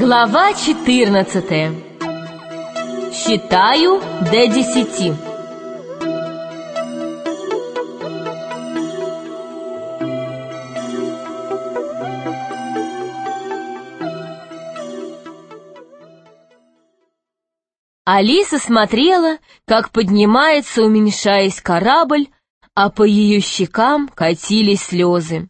Глава 14. Считаю до 10. Алиса смотрела, как поднимается, уменьшаясь, корабль, а по ее щекам катились слезы.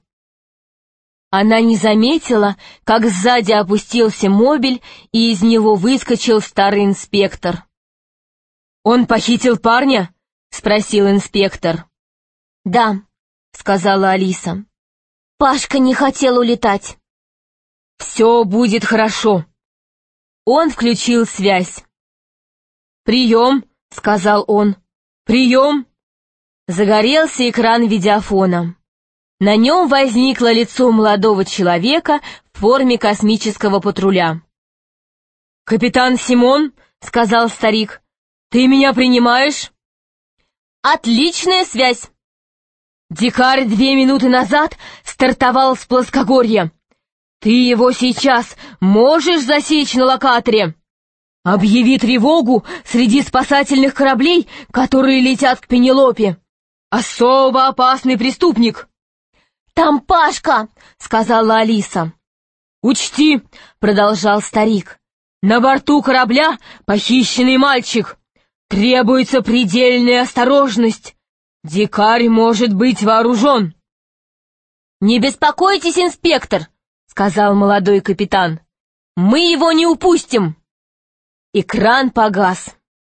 Она не заметила, как сзади опустился мобиль, и из него выскочил старый инспектор. «Он похитил парня?» — спросил инспектор. «Да», — сказала Алиса. «Пашка не хотел улетать». «Все будет хорошо». Он включил связь. «Прием», — сказал он. «Прием». Загорелся экран видеофона. На нем возникло лицо молодого человека в форме космического патруля. «Капитан Симон», — сказал старик, — «ты меня принимаешь?» «Отличная связь!» «Дикарь 2 минуты назад стартовал с плоскогорья. Ты его сейчас можешь засечь на локаторе? Объяви тревогу среди спасательных кораблей, которые летят к Пенелопе. Особо опасный преступник». «Там Пашка!» — сказала Алиса. «Учти», — продолжал старик, — «на борту корабля похищенный мальчик. Требуется предельная осторожность. Дикарь может быть вооружен». «Не беспокойтесь, инспектор», — сказал молодой капитан. «Мы его не упустим». Экран погас.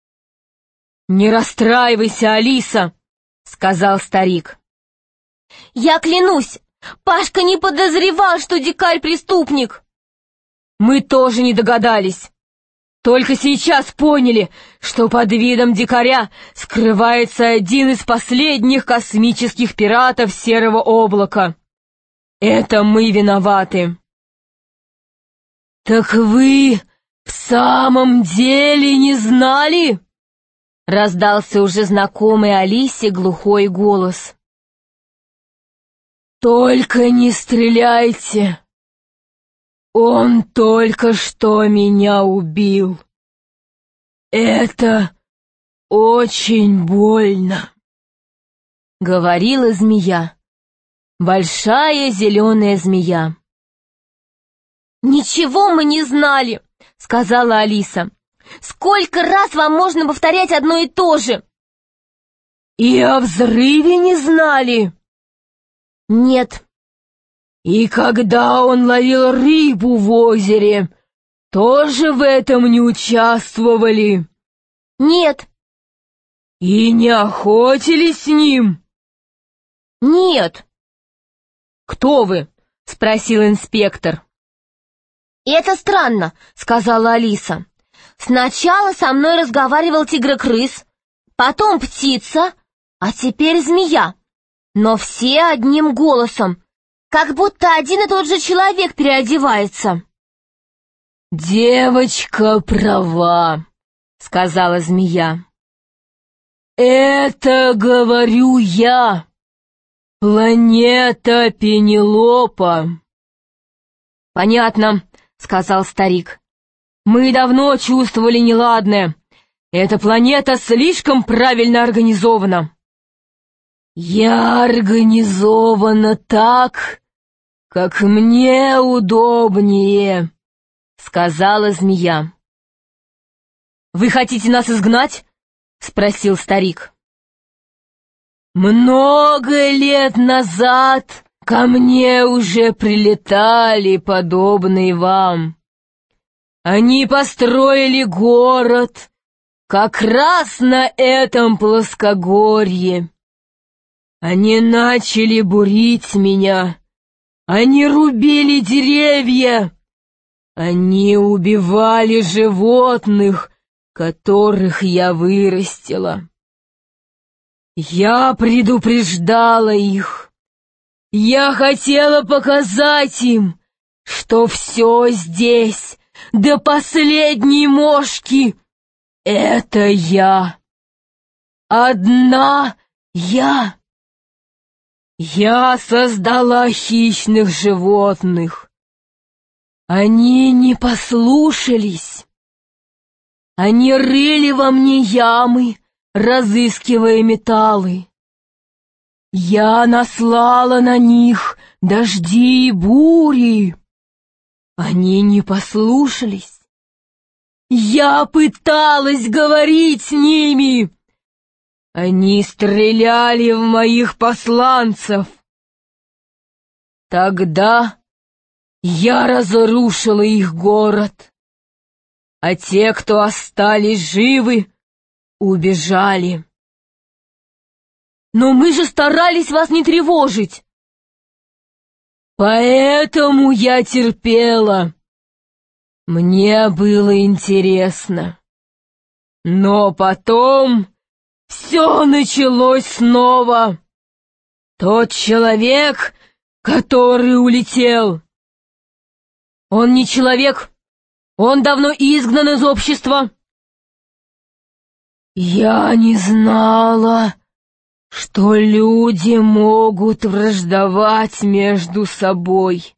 «Не расстраивайся, Алиса», — сказал старик. «Я клянусь, Пашка не подозревал, что дикарь преступник». «Мы тоже не догадались. Только сейчас поняли, что под видом дикаря скрывается один из последних космических пиратов Серого облака. Это мы виноваты». «Так вы в самом деле не знали?» — раздался уже знакомый Алисе глухой голос. «Только не стреляйте! Он только что меня убил. Это очень больно», — говорила змея. Большая зеленая змея. «Ничего мы не знали», — сказала Алиса. «Сколько раз вам можно повторять одно и то же?» «И о взрыве не знали?» «Нет». «И когда он ловил рыбу в озере, тоже в этом не участвовали?» «Нет». «И не охотились с ним?» «Нет». «Кто вы?» — спросил инспектор. «Это странно», — сказала Алиса. «Сначала со мной разговаривал тигр-крыс, потом птица, а теперь змея. Но все одним голосом, как будто один и тот же человек переодевается». «Девочка права», — сказала змея. «Это говорю я, планета Пенелопа». «Понятно», — сказал старик. «Мы давно чувствовали неладное. Эта планета слишком правильно организована». «Я организована так, как мне удобнее», — сказала змея. «Вы хотите нас изгнать?» — спросил старик. «Много лет назад ко мне уже прилетали подобные вам. Они построили город как раз на этом плоскогорье. Они начали бурить меня, они рубили деревья, они убивали животных, которых я вырастила. Я предупреждала их. Я хотела показать им, что все здесь, до последней мошки, это я. Одна я. Я создала хищных животных. Они не послушались. Они рыли во мне ямы, разыскивая металлы. Я наслала на них дожди и бури. Они не послушались. Я пыталась говорить с ними. Они стреляли в моих посланцев. Тогда я разрушила их город, а те, кто остались живы, убежали. Но мы же старались вас не тревожить. Поэтому я терпела. Мне было интересно. Но потом все началось снова. Тот человек, который улетел. Он не человек, он давно изгнан из общества. Я не знала, что люди могут враждовать между собой.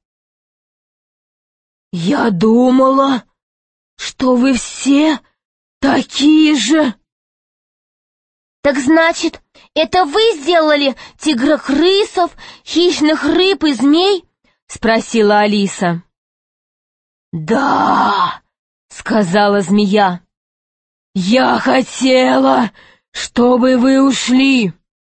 Я думала, что вы все такие же. Так значит, это вы сделали тигрокрысов, хищных рыб и змей? Спросила Алиса. Да, сказала змея. Я хотела, чтобы вы ушли.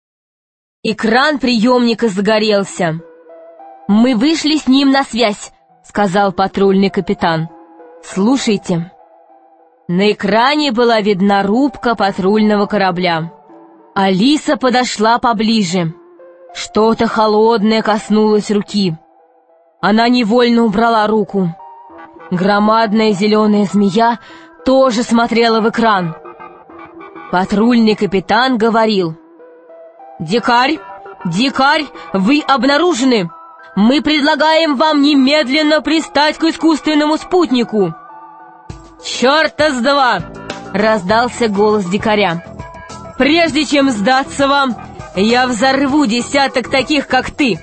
Экран приемника загорелся. Мы вышли с ним на связь, сказал патрульный капитан. Слушайте. На экране была видна рубка патрульного корабля. Алиса подошла поближе. Что-то холодное коснулось руки. Она невольно убрала руку. Громадная зеленая змея тоже смотрела в экран. Патрульный капитан говорил: «Дикарь, дикарь, вы обнаружены! Мы предлагаем вам немедленно пристать к искусственному спутнику!» «Чёрта с два!» — раздался голос дикаря. «Прежде чем сдаться вам, я взорву десяток таких, как ты!»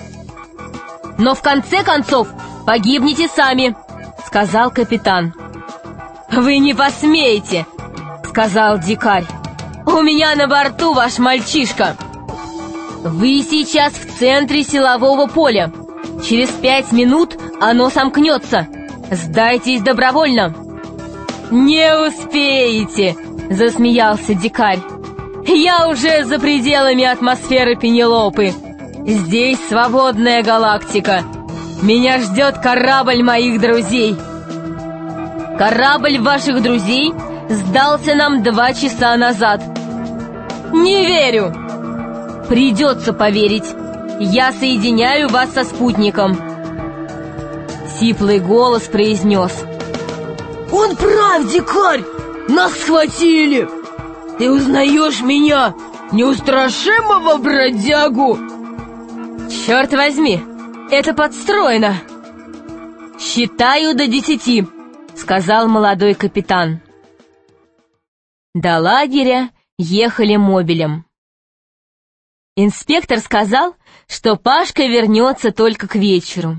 «Но в конце концов погибнете сами!» — сказал капитан. «Вы не посмеете!» — сказал дикарь. «У меня на борту ваш мальчишка!» «Вы сейчас в центре силового поля. Через 5 минут оно сомкнется. Сдайтесь добровольно!» «Не успеете!» — засмеялся дикарь. «Я уже за пределами атмосферы Пенелопы. Здесь свободная галактика. Меня ждет корабль моих друзей». «Корабль ваших друзей сдался нам 2 часа назад». «Не верю!» «Придется поверить. Я соединяю вас со спутником». Сиплый голос произнес: «Он прав, дикарь! Нас схватили! Ты узнаешь меня, неустрашимого бродягу?» «Черт возьми, это подстроено!» «Считаю до 10», — сказал молодой капитан. До лагеря ехали мобилем. Инспектор сказал, что Пашка вернется только к вечеру.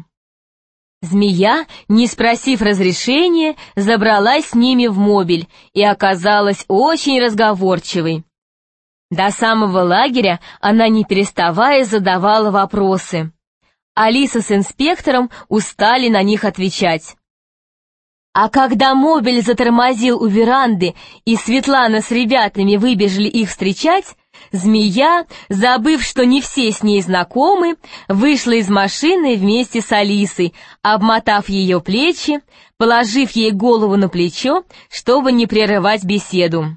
Змея, не спросив разрешения, забралась с ними в мобиль и оказалась очень разговорчивой. До самого лагеря она, не переставая, задавала вопросы. Алиса с инспектором устали на них отвечать. А когда мобиль затормозил у веранды и Светлана с ребятами выбежали их встречать, змея, забыв, что не все с ней знакомы, вышла из машины вместе с Алисой, обмотав ее плечи, положив ей голову на плечо, чтобы не прерывать беседу.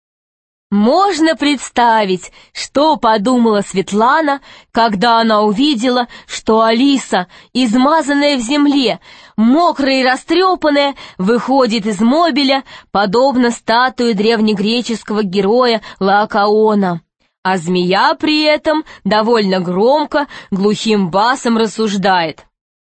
Можно представить, что подумала Светлана, когда она увидела, что Алиса, измазанная в земле, мокрая и растрепанная, выходит из мобиля, подобно статуе древнегреческого героя Лаокоона, а змея при этом довольно громко, глухим басом рассуждает.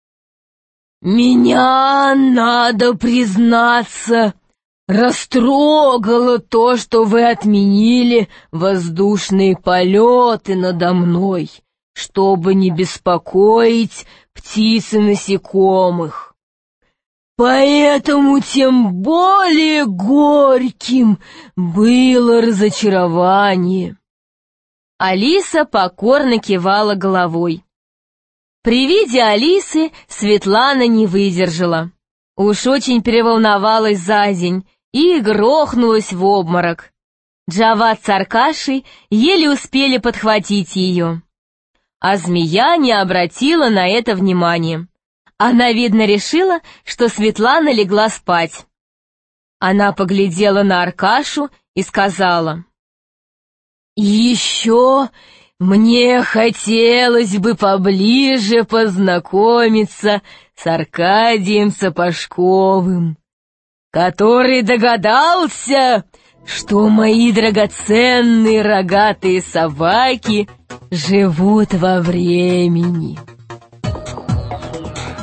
«Меня, надо признаться, растрогало то, что вы отменили воздушные полеты надо мной, чтобы не беспокоить птиц и насекомых. Поэтому тем более горьким было разочарование. Алиса покорно кивала головой. При виде Алисы Светлана не выдержала. Уж очень переволновалась за день и грохнулась в обморок. Джавад с Аркашей еле успели подхватить ее. А змея не обратила на это внимания. Она, видно, решила, что Светлана легла спать. Она поглядела на Аркашу и сказала: «Еще мне хотелось бы поближе познакомиться с Аркадием Сапожковым, который догадался, что мои драгоценные рогатые собаки живут во времени».